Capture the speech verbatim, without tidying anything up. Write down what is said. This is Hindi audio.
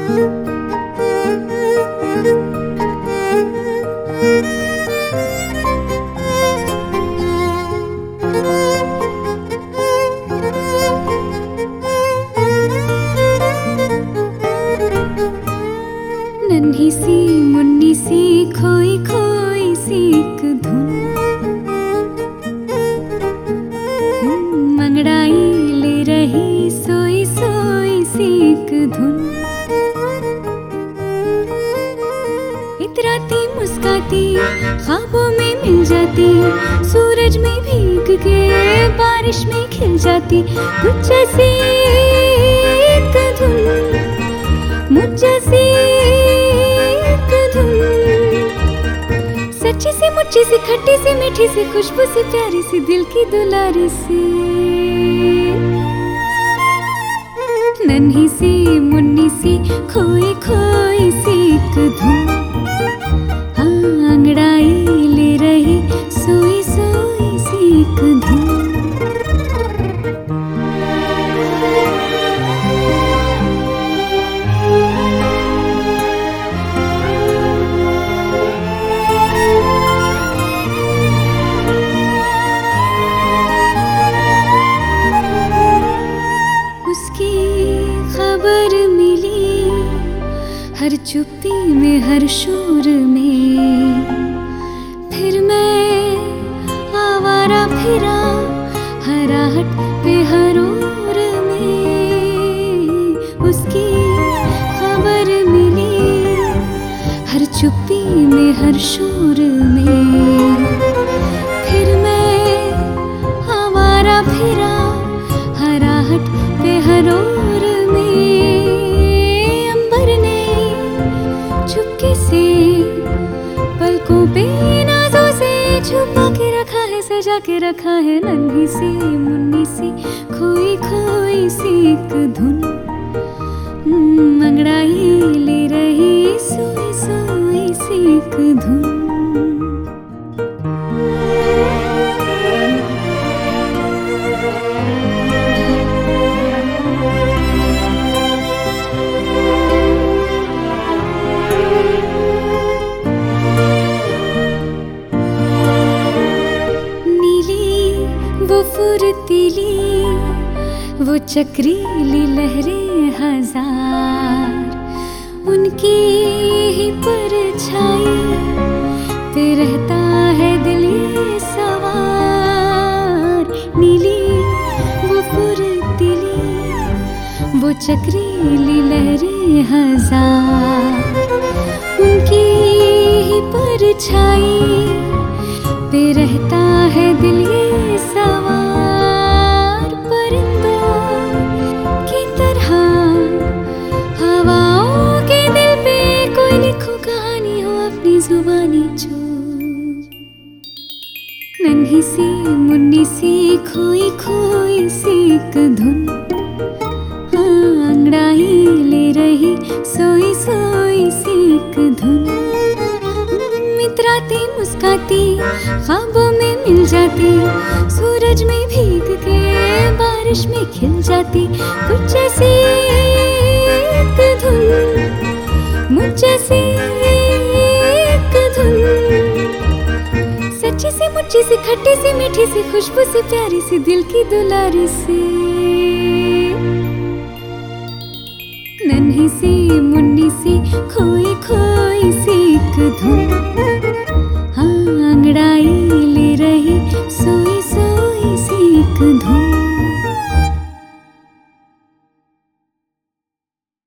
नन्ही सी मुन्नी सी खोई खोई सी एक धुन, मंगड़ाई ले रही सोई सोई सी एक धुन। इतराती मुस्काती ख्वाबों में मिल जाती, सूरज में भीग के बारिश में खिल जाती, कुछ जैसी एक धुन, मुझ जैसी एक धुन। सच्ची सी मुच्ची सी खट्टी सी मीठी सी खुशबू सी प्यारी सी दिल की दुलारी सी। नन्ही सी मुन्नी सी खोई खोई सी एक धुन, हाँ अंगड़ाई ले रही सोई सोई सी एक धुन। खबर मिली हर चुप्पी में हर शोर में, फिर मैं आवारा फिरा हर आहट पे हर ओर में। उसकी खबर मिली हर चुप्पी में हर शोर में, फिर मैं आवारा फिरा हर आहट पे हर ओर में। अंबर ने चुपके से पलकों पे नाजों से छुपा के रखा है, सजा के रखा है नन्ही सी मुन्नी सी खोई खोई सी एक धुन, अंगड़ाई ले रही सोई सोई सी एक धुन। वो फुर्तीली वो चक्रीली लहरें हजार, उनकी ही परछाई पे रहता है दिल ये सवार। नीली वो फुर्तीली वो चक्रीली लहरें हजार, उनकी ही परछाई पे रहता है दिल ये सवार। परिंदों की तरह हवाओं के दिल पे कोई लिखो कहानी हो अपनी जुबानी जो। नन्ही सी मुन्नी सी खोई खोई सी एक धुन, हाँ अंगड़ाई ले रही सोई सोई सी एक धुन। इतराती मुस्काती ख्वाबों में मिल जाती, सूरज में भीग के बारिश में खिल जाती, कुछ जैसी एक धुन, मुझ जैसी एक धुन। सच्ची सी मुच्ची सी खट्टी सी मीठी सी खुशबू सी प्यारी सी दिल की दुलारी सी। नन्ही सी मुन्नी सी खोई खोई सी एक धुन, हाँ अंगड़ाई